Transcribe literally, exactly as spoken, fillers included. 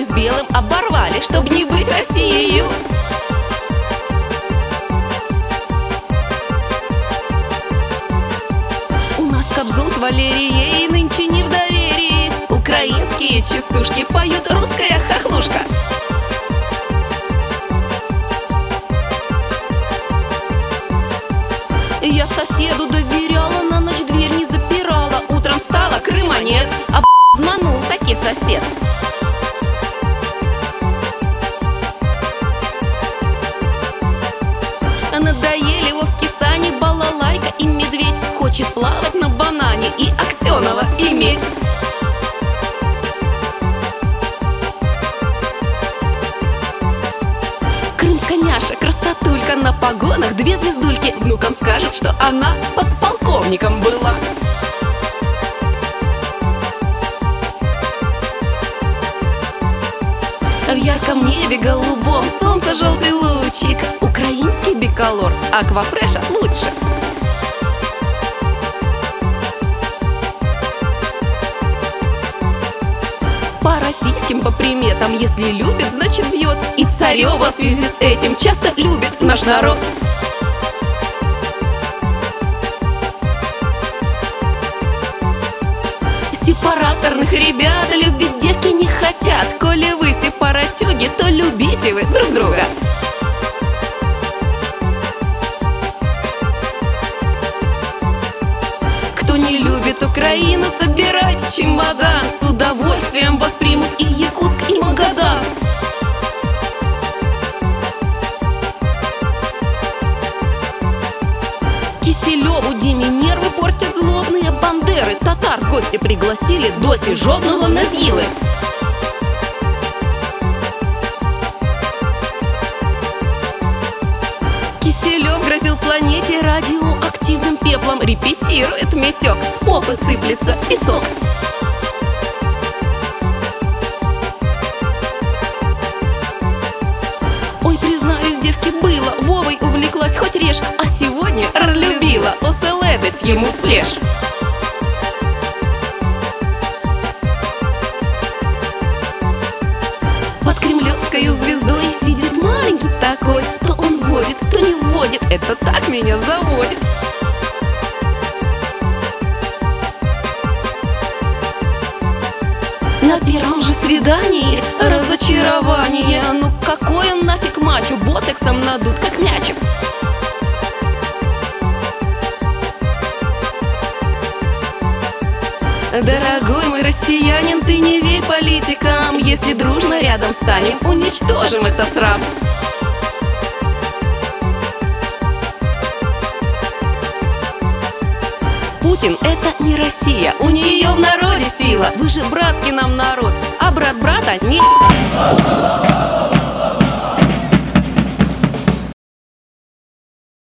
черный с белым оборвали, чтоб не быть Россией. У нас Кобзон с Валерией нынче не в доверии. Украинские частушки поют русская хохлушка. Я соседу доверяла, на ночь дверь не запирала. Утром встала, Крыма нет, а обманул таки сосед. Надоели Вовке сани, балалайка и медведь. Хочет плавать на банане и Аксенова иметь. Крымская няша, красотулька, на погонах две звездульки. Внукам скажет, что она подполковником была. В ярком небе голубом солнце желтый лучик. Украинский биколор, аквафреша лучше. По российским, по приметам, если любит, значит бьет. И Царева в связи с этим часто любит наш народ. Сепараторных ребят любить девки не хотят. Коли вы сепаратюги, то любите вы друг друга. Кто не любит Украину, собирайте чемодан. С удовольствием воспримут и Якутск, и Магадан. Киселеву Диме нервы портят злобные бандеры. Татар в гости пригласили Доси жодного Назилы. Киселев грозил планете радиоактивным пеплом. Репетирует метек, с попы сыплется песок. Ой, признаюсь, девки было, Вовой увлеклась хоть режь, а сегодня разлюбила, оселедець ему в плешь. Под кремлевскою звездой сидит маленький такой. То он вводит, то не вводит, это так меня заводит. На первом же свидании разочарование. Ну какой он нафиг мачо, ботексом надут, как мячик. Дорогой мой россиянин, ты не верь политикам. Если дружно рядом станем, уничтожим этот срам. Путин — это не Россия, у нее в народе сила. Вы же братский нам народ, а брат брата не...